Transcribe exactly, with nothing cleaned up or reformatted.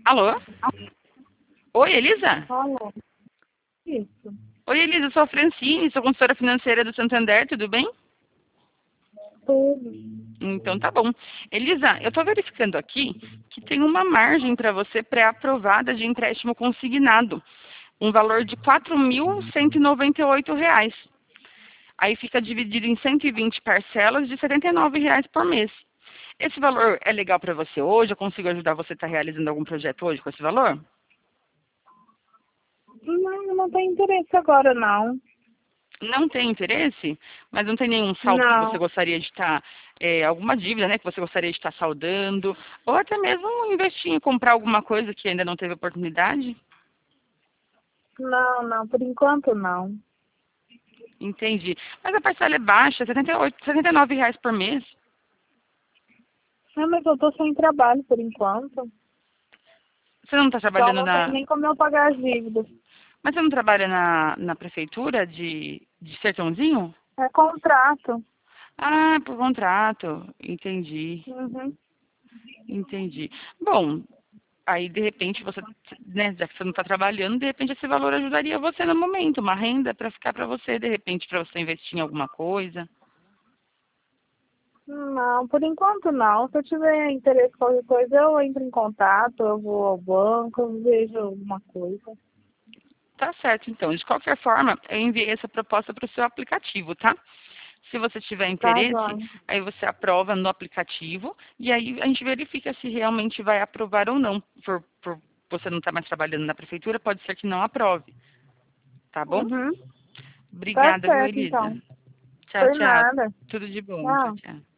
Alô? Oi, Elisa? Alô? Isso. Oi, Elisa, eu sou a Francine, sou consultora financeira do Santander, tudo bem? Tudo. Então tá bom. Elisa, eu estou verificando aqui que tem uma margem para você pré-aprovada de empréstimo consignado, um valor de quatro mil cento e noventa e oito reais. Aí fica dividido em cento e vinte parcelas de setenta e nove reais por mês. Esse valor é legal para você hoje? Eu consigo ajudar você a estar realizando algum projeto hoje com esse valor? Não, não tem interesse agora, não. Não tem interesse? Mas não tem nenhum saldo que você Não. gostaria de estar, é, alguma dívida, né, que você gostaria de estar saldando? Ou até mesmo investir em comprar alguma coisa que ainda não teve oportunidade? Não, não. Por enquanto, não. Entendi. Mas a parcela é baixa, setenta e oito, setenta e nove reais por mês. Não, mas eu tô sem trabalho por enquanto. Você não está Então trabalhando não tem na... nem como eu pagar as dívidas. Mas você não trabalha na, na prefeitura de, de Sertãozinho? É contrato. Ah, por contrato. Entendi. Uhum. Entendi. Bom, aí de repente você, né, já que você não está trabalhando, de repente esse valor ajudaria você no momento, uma renda para ficar para você, de repente, para você investir em alguma coisa. Não, por enquanto não. Se eu tiver interesse em qualquer coisa, eu entro em contato, eu vou ao banco, eu vejo alguma coisa. Tá certo, então. De qualquer forma, eu enviei essa proposta para o seu aplicativo, tá? Se você tiver Tá, interesse, João? aí você aprova no aplicativo e aí a gente verifica se realmente vai aprovar ou não. Por, por você não estar mais trabalhando na prefeitura, pode ser que não aprove, tá bom? Uhum. Tá Obrigada, viu, certo, Elisa? então. Tchau, Por tchau. nada. Tudo de bom. Tchau, Tchau. tchau.